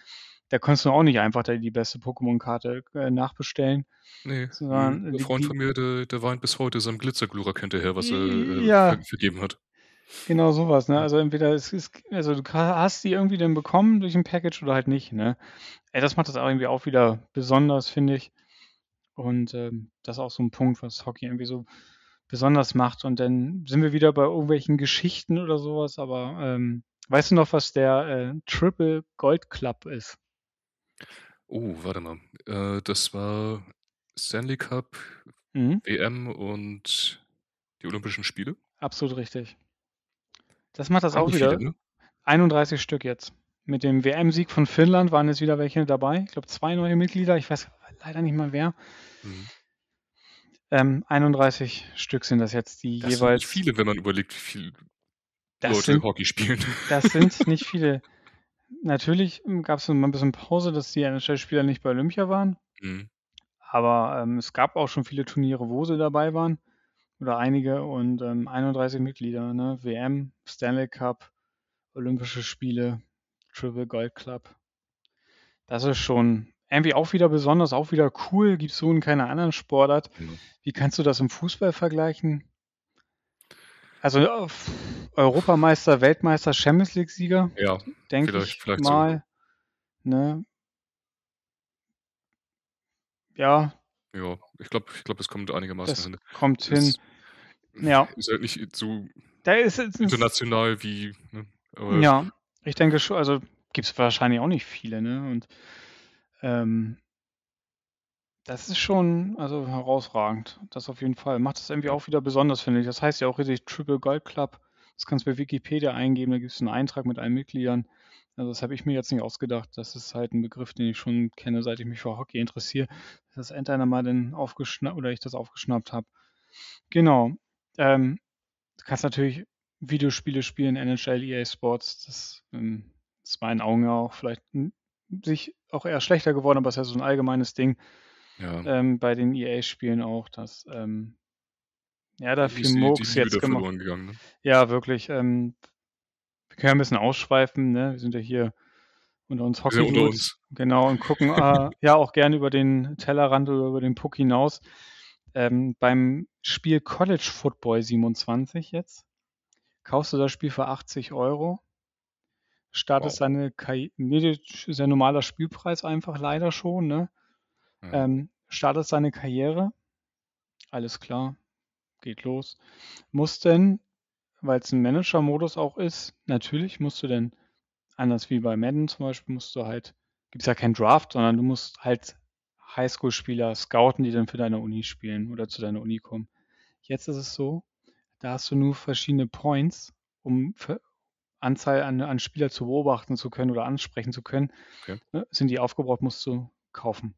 da konntest du auch nicht einfach die beste Pokémon-Karte nachbestellen, Nee, sondern ein Freund von mir, der weint bis heute seinem Glitzer-Glurak hinterher, was er, ja, vergeben hat. genau sowas, ne? Ja. Also entweder also du hast die irgendwie dann bekommen durch ein Package oder halt nicht, ne? Das macht das auch irgendwie auch wieder besonders, finde ich. Und das ist auch so ein Punkt, was Hockey irgendwie so besonders macht. Und dann sind wir wieder bei irgendwelchen Geschichten oder sowas. Aber weißt du noch, was der Triple Gold Club ist? Oh, warte mal. Das war Stanley Cup, Mhm. WM und die Olympischen Spiele? Absolut richtig. Das macht das Waren auch nicht viele, wieder. ne? 31 Stück jetzt. Mit dem WM-Sieg von Finnland waren jetzt wieder welche dabei. Ich glaube, 2 neue Mitglieder. Ich weiß leider nicht mal wer. Mhm. 31 Stück sind das jetzt, die Das sind nicht jeweils. viele, wenn man überlegt, wie viele Das Leute sind, Hockey spielen. das sind nicht viele. Natürlich gab es mal ein bisschen Pause, dass die NHL-Spieler nicht bei Olympia waren. Mhm. Aber es gab auch schon viele Turniere, wo sie dabei waren. Oder einige und 31 Mitglieder. Ne? WM, Stanley Cup, Olympische Spiele, Triple Gold Club. Das ist schon irgendwie auch wieder besonders, auch wieder cool. Gibt es so in keiner anderen Sportart. Ja. Wie kannst du das im Fußball vergleichen? Also Europameister, Weltmeister, Champions League-Sieger, Ja, denke ich vielleicht so. mal. Ne? Ja, Ja, ich glaube, es kommt einigermaßen das hin. kommt hin. Es Ja, ist halt nicht so da ist es, international wie, ne? Aber ja, ich denke schon, also gibt es wahrscheinlich auch nicht viele, ne? Und ähm, das ist schon, also herausragend. Das auf jeden Fall. Macht das irgendwie ja. auch wieder besonders, finde ich. Das heißt ja auch richtig Triple Gold Club. Das kannst du bei Wikipedia eingeben, da gibt es einen Eintrag mit allen Mitgliedern. Also das habe ich mir jetzt nicht ausgedacht. Das ist halt ein Begriff, den ich schon kenne, seit ich mich für Hockey interessiere. Dass das irgendeiner mal dann aufgeschnappt oder ich das aufgeschnappt habe. Genau. Du kannst natürlich Videospiele spielen, NHL, EA Sports. Das ist meinen Augen ja auch vielleicht sich auch eher schlechter geworden, aber es ist ja so ein allgemeines Ding Ja, bei den EA-Spielen auch, dass ja, da irgendwie viel ist die Murks Liebe jetzt da gemacht. verloren gegangen, ne? Ja, wirklich. Wir können ja ein bisschen ausschweifen, ne? Wir sind ja hier unter uns Wir sind ja unter Hockey-Dudes, uns. genau, und gucken ja auch gerne über den Tellerrand oder über den Puck hinaus. Beim Spiel College Football 27 jetzt kaufst du das Spiel für 80 €, startest Wow. deine Karriere, nee, das ist ja normaler Spielpreis einfach leider schon, ne? Ja. Startest deine Karriere, alles klar, geht los. Musst denn, weil es ein Manager-Modus auch ist, natürlich musst du denn, anders wie bei Madden zum Beispiel, musst du halt, gibt es ja keinen Draft, sondern du musst halt Highschool-Spieler scouten, die dann für deine Uni spielen oder zu deiner Uni kommen. Jetzt ist es so, da hast du nur verschiedene Points, um Anzahl an Spieler zu beobachten zu können oder ansprechen zu können. Okay. Ne? Sind die aufgebraucht, musst du kaufen.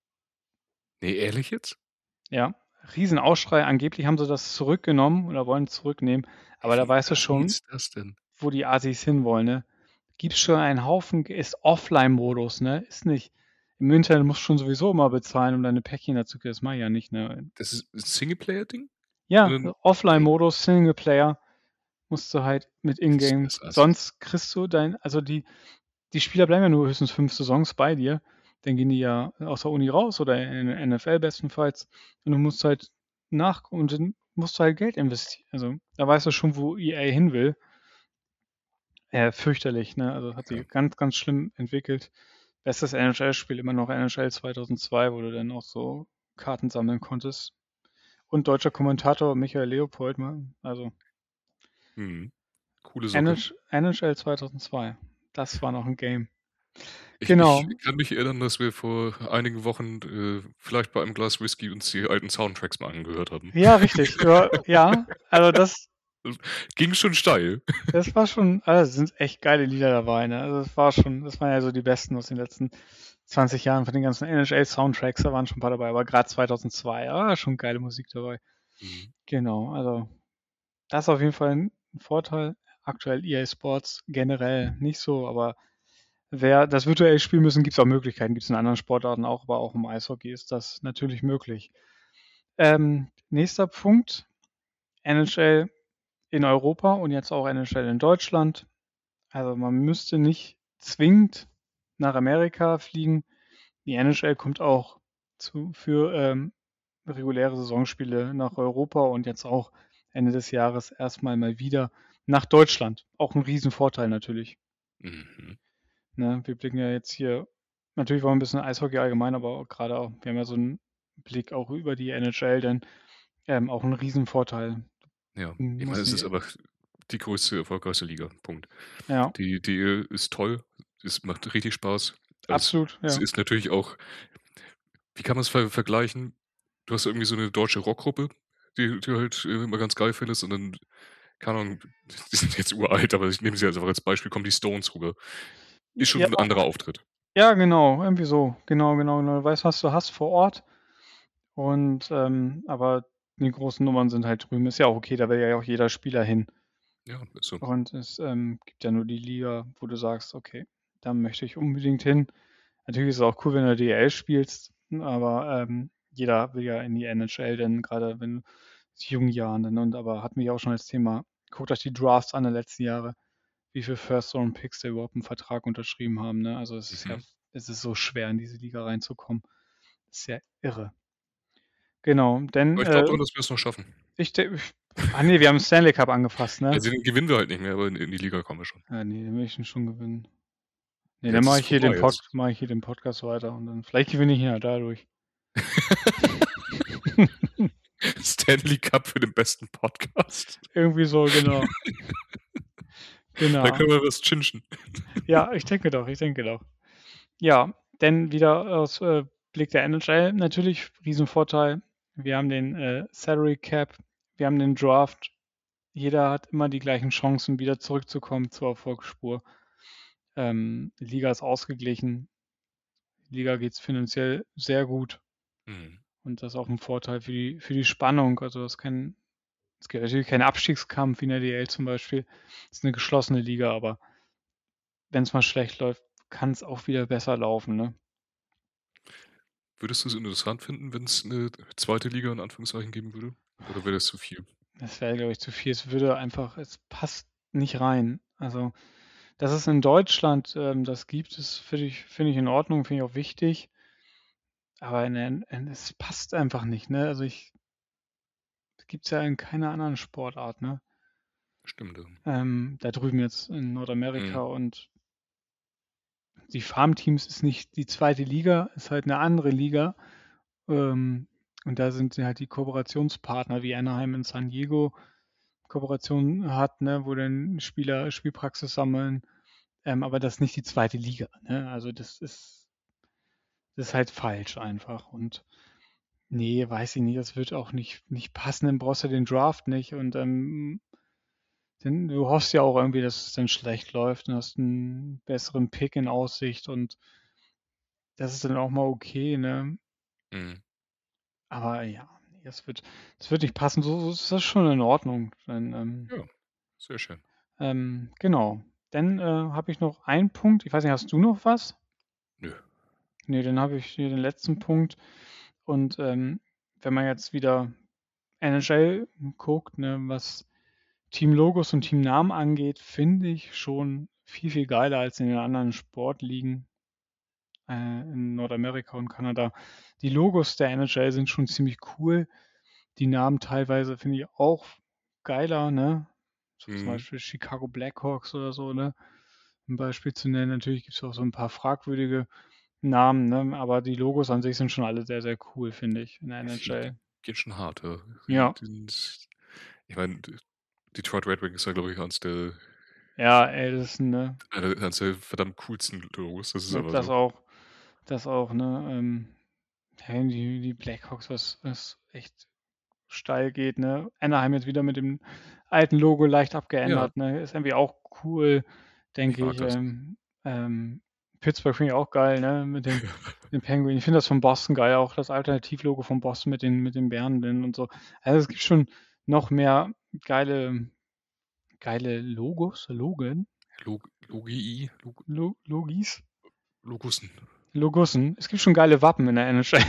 Ne, ehrlich jetzt? Ja, Riesenaufschrei. Angeblich haben sie das zurückgenommen oder wollen zurücknehmen. Ey, Aber da wie weißt du schon, geht's das denn? wo die Assis hinwollen, ne? Gibt's schon einen Haufen, ist Offline-Modus, ne? Ist nicht. Im Internet musst du schon sowieso immer bezahlen, um deine Päckchen dazu kriegen. Das mache ich ja nicht, ne? Das ist 'n Singleplayer-Ding? Ja, Oder ne, Offline-Modus, Singleplayer, musst du halt mit ist Ingame. das assi. Sonst kriegst du also die Spieler bleiben ja nur höchstens 5 Saisons bei dir. Dann gehen die ja aus der Uni raus oder in der NFL bestenfalls. Und du musst halt und dann musst du halt Geld investieren. Also da weißt du schon, wo EA hin will. Fürchterlich, ne? Also hat Okay. sich ganz, ganz schlimm entwickelt. Bestes NHL-Spiel immer noch NHL 2002, wo du dann auch so Karten sammeln konntest. Und deutscher Kommentator Michael Leopold, ne? Also Mhm. Coole Socke. NHL 2002. Das war noch ein Game. Ich Genau. kann mich erinnern, dass wir vor einigen Wochen, vielleicht bei einem Glas Whisky uns die alten Soundtracks mal angehört haben. Ja, richtig. Ja, ja, also Ging schon steil. das war schon, also sind echt geile Lieder dabei, ne? Also das waren ja so die besten aus den letzten 20 Jahren von den ganzen NHL-Soundtracks, da waren schon ein paar dabei, aber gerade 2002, schon geile Musik dabei. Mhm. Genau, also das ist auf jeden Fall ein Vorteil. Aktuell EA Sports generell nicht so, aber wer das virtuell spielen müssen, gibt es auch Möglichkeiten, gibt es in anderen Sportarten auch, aber auch im Eishockey ist das natürlich möglich. Nächster Punkt, NHL in Europa und jetzt auch NHL in Deutschland. Also man müsste nicht zwingend nach Amerika fliegen. Die NHL kommt auch für reguläre Saisonspiele nach Europa und jetzt auch Ende des Jahres erstmal mal wieder nach Deutschland. Auch ein Riesenvorteil natürlich. Mhm. Ne? Wir blicken ja jetzt hier, natürlich wollen wir ein bisschen Eishockey allgemein, aber auch gerade auch, wir haben ja so einen Blick auch über die NHL, denn auch ein Riesenvorteil. Ja, ich meine, Muss es ist sie, aber die größte, erfolgreichste Liga. Punkt. ja, Die ist toll. Es macht richtig Spaß. absolut, Es ja. ist natürlich auch, wie kann man es vergleichen? Du hast irgendwie so eine deutsche Rockgruppe, die du halt immer ganz geil findest und dann, keine Ahnung, die sind jetzt uralt, aber ich nehme sie jetzt einfach als Beispiel, kommen die Stones rüber. Ist schon Ja, ein anderer Auftritt. ja, genau, irgendwie so. Genau. Du weißt, was du hast vor Ort. Und aber die großen Nummern sind halt drüben. Ist ja auch okay, da will ja auch jeder Spieler hin. Ja, ist so. Und es gibt ja nur die Liga, wo du sagst, okay, da möchte ich unbedingt hin. Natürlich ist es auch cool, wenn du DL spielst, aber jeder will ja in die NHL, denn gerade wenn in jungen Jahren, dann, und aber hat mich auch schon als Thema, guckt euch die Drafts an der letzten Jahre, wie viele First-Round-Picks da überhaupt einen Vertrag unterschrieben haben. Ne? Also Mhm. es ist so schwer, in diese Liga reinzukommen. Das ist ja irre. Genau, denn Aber ich glaube daran, dass wir es noch schaffen. nee, wir haben Stanley Cup angefasst, ne? Also den gewinnen wir halt nicht mehr, aber in die Liga kommen wir schon. Ja, nee, den will ich schon gewinnen. Nee, dann Jetzt ist mache es ich hier den vorbei. Jetzt. mache ich hier den Podcast weiter und dann vielleicht gewinne ich ihn ja dadurch. Stanley Cup für den besten Podcast. Irgendwie so, genau. Da Genau. können wir was chinchen. Ja, ich denke doch. Ja, denn wieder aus Blick der NHL natürlich Riesenvorteil. Wir haben den Salary Cap, wir haben den Draft. Jeder hat immer die gleichen Chancen, wieder zurückzukommen zur Erfolgsspur. Die Liga ist ausgeglichen. Die Liga geht es finanziell sehr gut. Mhm. Und das ist auch ein Vorteil für die Spannung. Also es gibt natürlich keinen Abstiegskampf wie in der DL zum Beispiel. Es ist eine geschlossene Liga, aber wenn es mal schlecht läuft, kann es auch wieder besser laufen. Ne? Würdest du es interessant finden, wenn es eine zweite Liga in Anführungszeichen geben würde? Oder wäre das zu viel? Das wäre, glaube ich, zu viel. Es passt nicht rein. Also, dass es in Deutschland das gibt, das finde ich in Ordnung, finde ich auch wichtig. Aber es passt einfach nicht. Ne? Also das gibt es ja in keiner anderen Sportart. Ne? Stimmt. Ja. Da drüben jetzt in Nordamerika Mhm. und die Farmteams ist nicht die zweite Liga, ist halt eine andere Liga. Ähm, und da sind halt die Kooperationspartner wie Anaheim in San Diego Kooperation hat, ne, wo dann Spieler Spielpraxis sammeln. Aber das ist nicht die zweite Liga. Ne? Also das ist halt falsch einfach. Und nee, weiß ich nicht, das wird auch nicht passen. Dann brauchst du den Draft nicht. Und denn du hoffst ja auch irgendwie, dass es dann schlecht läuft und hast einen besseren Pick in Aussicht. Und das ist dann auch mal okay. Ne? Mhm. Aber ja, nee, das wird nicht passen. So ist das schon in Ordnung. Dann, Ja, sehr schön. genau. Dann habe ich noch einen Punkt. Ich weiß nicht, hast du noch was? Nö. Ne, dann habe ich hier den letzten Punkt. Und wenn man jetzt wieder NHL guckt, ne, was Teamlogos und Teamnamen angeht, finde ich schon viel geiler als in den anderen Sportligen in Nordamerika und Kanada. Die Logos der NHL sind schon ziemlich cool. Die Namen teilweise finde ich auch geiler, ne? So zum Mhm. Beispiel Chicago Blackhawks oder so, ne? Ein Beispiel zu nennen. Natürlich gibt es auch so ein paar fragwürdige Namen, ne? Aber die Logos an sich sind schon alle sehr cool, finde ich, in der Ja, die NHL. gehen schon hart. Ja. Ja, Ich meine, Detroit Red Wings ist ja, glaube ich, ja, Addison, ne? eines der verdammt coolsten Logos. Das ist Ja, aber so. das auch, ne? Ja, die Blackhawks, was echt steil geht, ne? Anaheim jetzt wieder mit dem alten Logo leicht Ja, abgeändert, ne? Ist irgendwie auch cool, ich denke mag ich. das. Pittsburgh finde ich auch geil, ne? Mit den Penguins. Ich finde das von Boston geil, auch das Alternativlogo von Boston mit den Bären drin und so. Also es gibt schon noch mehr geile Logen, Logii, Logis, Logussen. Logussen. Es gibt schon geile Wappen in der NHL.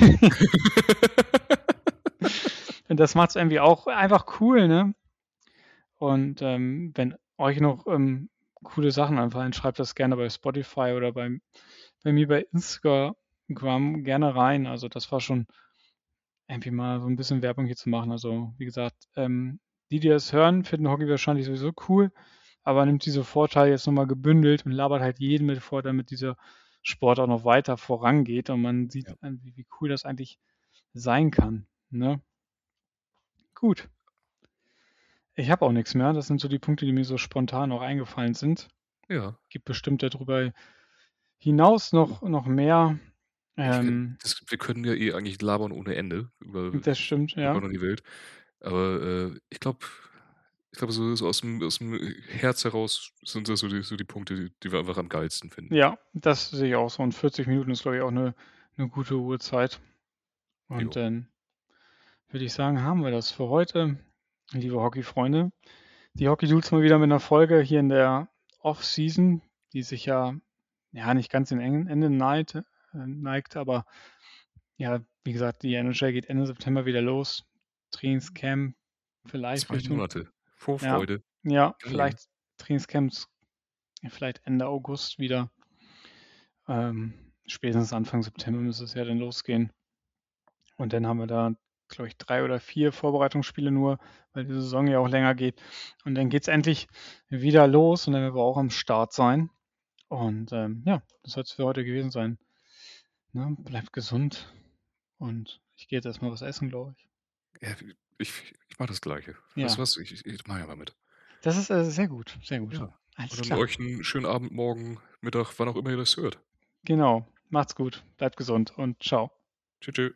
Und das macht es irgendwie auch einfach cool, ne? Und wenn euch noch coole Sachen einfallen, schreibt das gerne bei Spotify oder bei mir bei Instagram gerne rein. Also das war schon irgendwie mal so ein bisschen Werbung hier zu machen. Also wie gesagt, die das hören, finden Hockey wahrscheinlich sowieso cool, aber nimmt diese Vorteile jetzt nochmal gebündelt und labert halt jeden mit vor, damit dieser Sport auch noch weiter vorangeht und man sieht, Ja. wie cool das eigentlich sein kann. Ne? Gut. Ich habe auch nichts mehr. Das sind so die Punkte, die mir so spontan auch eingefallen sind. Ja. Gibt bestimmt darüber hinaus noch mehr. Wir können ja eigentlich labern ohne Ende über Das stimmt, ja. Gott und die Welt. Aber ich glaube, so aus dem Herz heraus sind das so die Punkte, die wir einfach am geilsten finden. Ja, das sehe ich auch so. Und 40 Minuten ist, glaube ich, auch eine gute Uhrzeit. Und Jo. dann würde ich sagen, haben wir das für heute, liebe Hockey-Freunde. Die Hockey Dudes mal wieder mit einer Folge hier in der Off-Season, die sich ja nicht ganz dem Ende neigt, aber ja, wie gesagt, die NHL geht Ende September wieder los. Trainingscamp vielleicht 2 Richtung, Monate. ja, Vorfreude. Geil. vielleicht Trainingscamps, vielleicht Ende August wieder. Spätestens Anfang September müsste es ja dann losgehen. Und dann haben wir da, glaube ich, 3 oder 4 Vorbereitungsspiele nur, weil die Saison ja auch länger geht. Und dann geht es endlich wieder los und dann werden wir auch am Start sein. Und das soll es für heute gewesen sein. Ne? Bleibt gesund. Und ich gehe jetzt erstmal was essen, glaube ich. Ja, ich mache das Gleiche. Ja. Weißt du was? Ich mache ja mal mit. Das ist sehr gut, sehr gut. Ja. Alles Und dann klar. euch einen schönen Abend, morgen, Mittag, wann auch immer ihr das hört. Genau. Macht's gut. Bleibt gesund und ciao. Tschüss.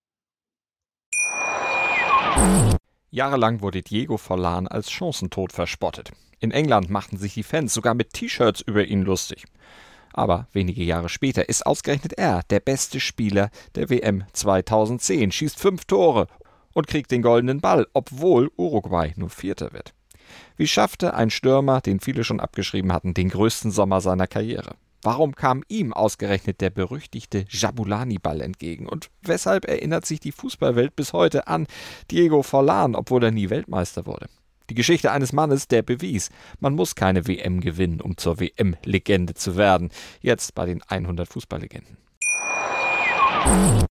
Jahrelang wurde Diego Forlan als Chancentod verspottet. In England machten sich die Fans sogar mit T-Shirts über ihn lustig. Aber wenige Jahre später ist ausgerechnet er der beste Spieler der WM 2010, schießt 5 Tore und kriegt den goldenen Ball, obwohl Uruguay nur Vierter wird. Wie schaffte ein Stürmer, den viele schon abgeschrieben hatten, den größten Sommer seiner Karriere? Warum kam ihm ausgerechnet der berüchtigte Jabulani-Ball entgegen? Und weshalb erinnert sich die Fußballwelt bis heute an Diego Forlan, obwohl er nie Weltmeister wurde? Die Geschichte eines Mannes, der bewies, man muss keine WM gewinnen, um zur WM-Legende zu werden. Jetzt bei den 100 Fußballlegenden.